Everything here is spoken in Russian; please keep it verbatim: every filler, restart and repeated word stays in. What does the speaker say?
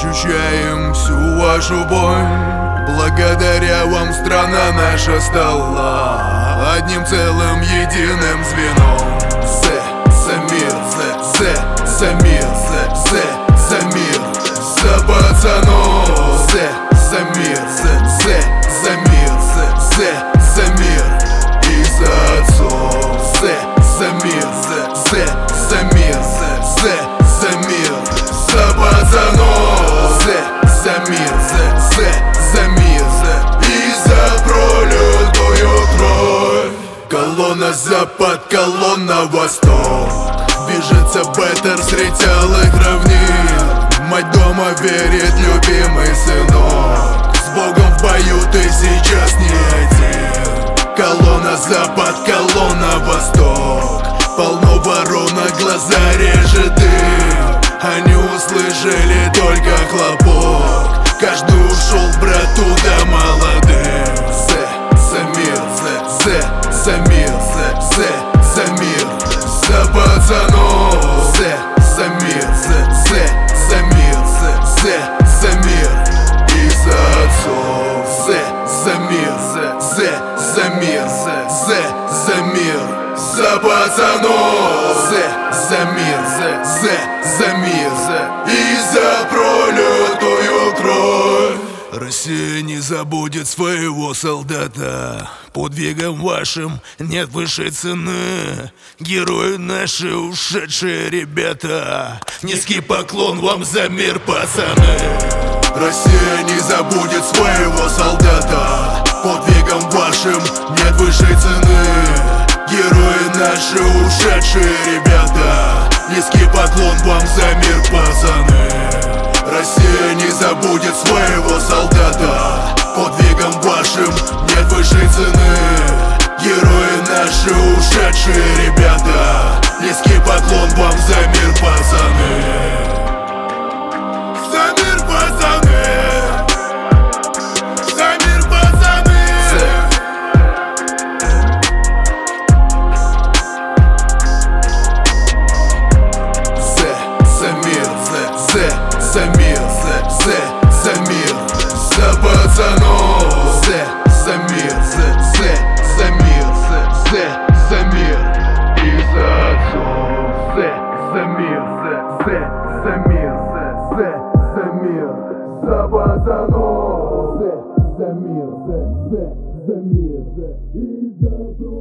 ощущаем всю вашу боль. Благодаря вам страна наша стала одним целым единым звеном. З за мир, З, З за мир, З, З за мир, за пацанов. З за мир, З, З за мир, З, З за мир и за отцов. З за мир, З, З за мир, З, З за мир, за пацанов. З за мир, З, З за мир и за пролитую кровь. Колонна запад, колонна восток, движется беттер средь целых равнин. Мать дома верит, любимый сынок, с Богом в бою ты сейчас не один. Колонна запад, колонна восток, полно ворон, на глаза режет дым. Они услышали только хлопок, каждый ушел, брат, туда молодым. З за мир, З, З за мир, З, З за мир, за пацанов. З за мир, З, З за мир, З, З за мир и за отцов. З за мир, З, З за мир, З, З за мир, за пацанов. З за мир, З, З за мир и за пролитую кровь. Россия не забудет своего солдата, подвигом вашим нет высшей цены. Герои наши, ушедшие ребята, низкий поклон вам за мир, пацаны. Россия не забудет своего солдата, подвигом вашим нет высшей цены. Герои наши, ушедшие ребята, низкий поклон вам за мир, пацаны. Россия не забудет своего солдата, подвигом вашим нет высшей цены. Герои наши, ушедшие ребята, низкий поклон вам за мир, пацаны. За мир, пацаны! За мир, пацаны! З за мир, З, З за мир, З, З за мир, за пацанов. З за мир, З, З за мир, З, З за мир и за отцов. З за мир, З, З за мир, З, З за мир, за пацанов. З за мир, З, З за мир и за